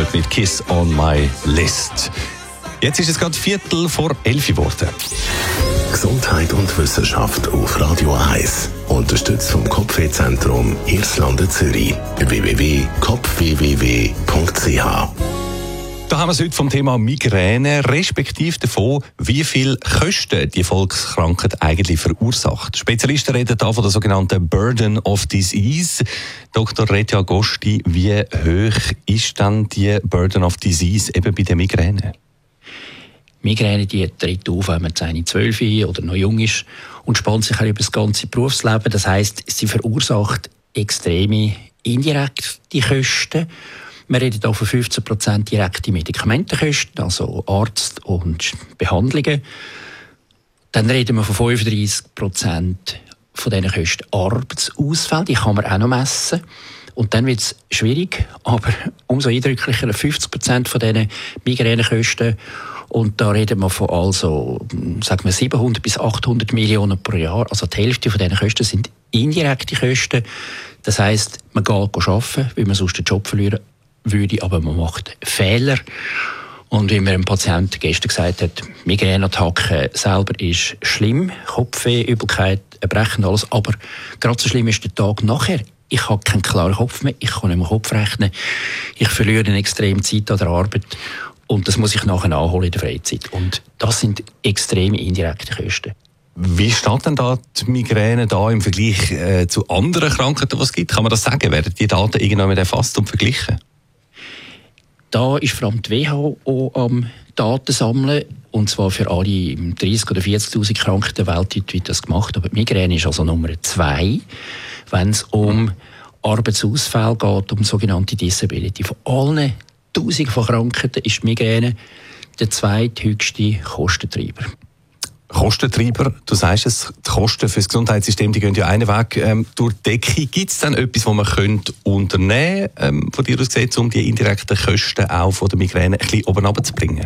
gehört mit «Kiss on my list». Jetzt ist es gerade 11:45 geworden. Gesundheit und Wissenschaft auf Radio 1. Unterstützt vom Kopfwehzentrum Irlande Zürich. www.kopfwww.ch. Da haben wir es heute vom Thema Migräne, respektive davon, wie viel Kosten die Volkskrankheit eigentlich verursacht. Spezialisten reden da von der sogenannten Burden of Disease. Dr. Retja Agosti, wie hoch ist dann die Burden of Disease eben bei der Migräne? Migräne die tritt auf, wenn man 10, 12 oder noch jung ist und spannt sich über das ganze Berufsleben. Das heisst, sie verursacht extreme indirekte Kosten. Wir reden hier von 15% direkte Medikamentenkosten, also Arzt und Behandlungen. Dann reden wir von 35% von diesen Kosten Arbeitsausfälle, die kann man auch noch messen. Und dann wird es schwierig, aber umso eindrücklicher, 50% von diesen Migränekosten. Und da reden wir von sagen wir 700 bis 800 Millionen pro Jahr. Also die Hälfte von diesen Kosten sind indirekte Kosten. Das heisst, man geht arbeiten, weil man sonst den Job verlieren würde, aber man macht Fehler. Und wie mir ein Patient gestern gesagt hat, Migräneattacke selber ist schlimm, Kopfweh, Übelkeit, Erbrechen, alles. Aber gerade so schlimm ist der Tag nachher. Ich habe keinen klaren Kopf mehr, ich kann nicht mehr Kopf rechnen, ich verliere eine extreme Zeit an der Arbeit und das muss ich nachher nachholen in der Freizeit. Und das sind extreme indirekte Kosten. Wie steht denn da die Migräne da im Vergleich zu anderen Krankheiten, die es gibt? Kann man das sagen? Werden die Daten irgendwann erfasst und verglichen? Da ist vor allem die WHO am Daten sammeln, und zwar für alle 30.000 oder 40.000 Krankheiten weltweit wird das gemacht. Aber die Migräne ist also Nummer 2, wenn es um Arbeitsausfälle geht, um sogenannte Disability. Von allen Tausenden von Krankheiten ist die Migräne der zweithöchste Kostentreiber. Kostentreiber, du sagst es, die Kosten für das Gesundheitssystem, die gehen ja einen Weg durch die Decke. Gibt es denn etwas, was man könnte unternehmen von dir aus gesehen, um die indirekten Kosten auch von der Migräne ein bisschen oben runterzubringen?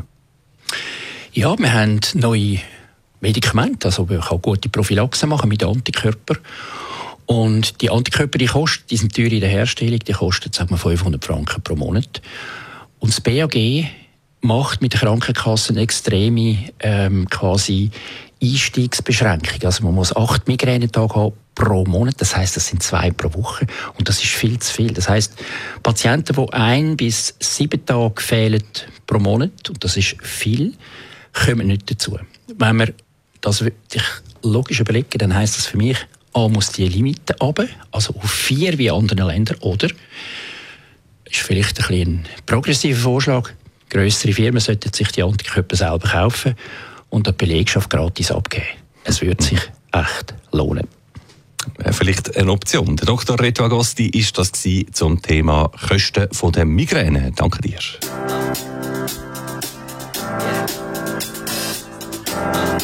Ja, wir haben neue Medikamente, also man kann gute Prophylaxe machen mit Antikörpern. Und die Antikörper, die sind teuer in der Herstellung, die kosten, sagen wir, 500 Franken pro Monat. Und das BAG macht mit der Krankenkasse eine extreme quasi Einstiegsbeschränkung. Also man muss 8 Migränetage haben pro Monat, das heisst, das sind 2 pro Woche und das ist viel zu viel. Das heisst, Patienten, die 1 bis 7 Tage fehlen pro Monat, und das ist viel, kommen nicht dazu. Wenn wir das wirklich logisch überlegen, dann heisst das für mich, muss die Limite runter, also auf 4 wie in anderen Ländern, oder ist vielleicht ein progressiver Vorschlag, grössere Firmen sollten sich die Antikörper selber kaufen und die Belegschaft gratis abgeben. Es würde sich echt lohnen. Vielleicht eine Option. Der Dr. Retja Agosti ist das zum Thema Kosten von der Migräne. Danke dir.